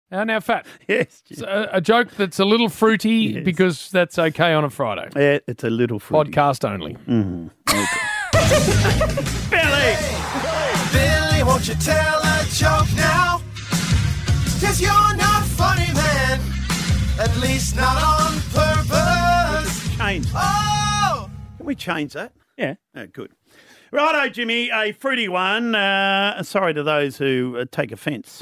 Now, Fat. Yes. It's a joke that's a little fruity Yes. because that's okay on a Friday. Yeah, it's a little fruity. Podcast only. Billy, won't you tell a joke now? 'Cause you're not funny, man. At least not on purpose. Change. Oh! Can we change that? Yeah. Oh, good. Righto, Jimmy, a fruity one. Sorry to those who take offence.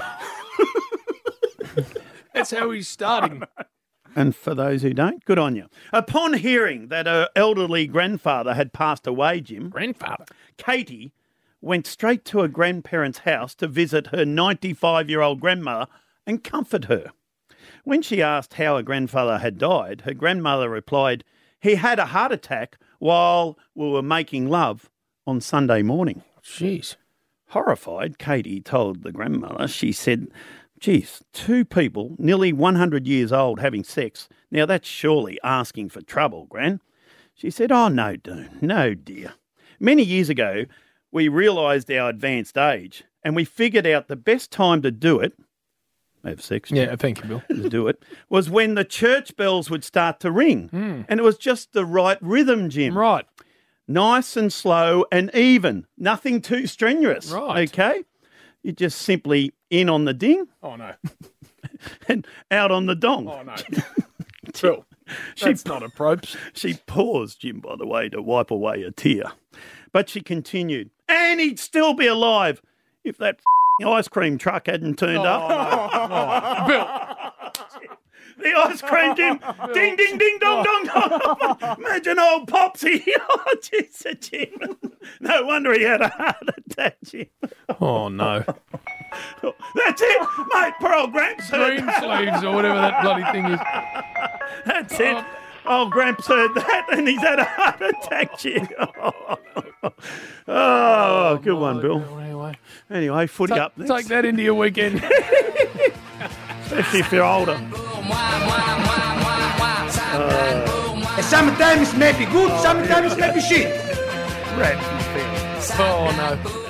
That's how he's starting. And for those who don't, good on you. Upon hearing that her elderly grandfather had passed away, Jim, Grandfather. Katie went straight to her grandparents' house to visit her 95-year-old grandmother and comfort her. When she asked how her grandfather had died, her grandmother replied, he had a heart attack while we were making love on Sunday morning. Jeez. Horrified, Katie told the grandmother, she said, geez, two people nearly 100 years old having sex. Now that's surely asking for trouble, Gran. She said, oh, no, dear. Many years ago, we realised our advanced age and we figured out the best time to do it, have sex, Yeah, thank you, Bill. to do it, was when the church bells would start to ring. And it was just the right rhythm, Jim. Right. Nice and slow and even. Nothing too strenuous. Right. Okay? You just simply in on the ding Oh, no. and out on the dong. Oh, no. Bill, that's not appropriate. She paused, Jim, by the way, to wipe away a tear. But she continued, and he'd still be alive if that ice cream truck hadn't turned up. Bill. The ice cream, Jim. Ding, ding, ding, dong, dong, dong. Imagine old Popsy. Oh, jeez, Jim. No wonder he had a heart attack, Jim. Oh, no. That's it, mate. Poor old Gramps heard Green that. sleeves or whatever that bloody thing is. That's it. Old Gramps heard that and he's had a heart attack, Jim. Oh, good one, Bill. Anyway, footy up next. Take that into your weekend. Especially if you're older. Sometimes it may be good, sometimes it may be shit. Rats and things. Oh, no.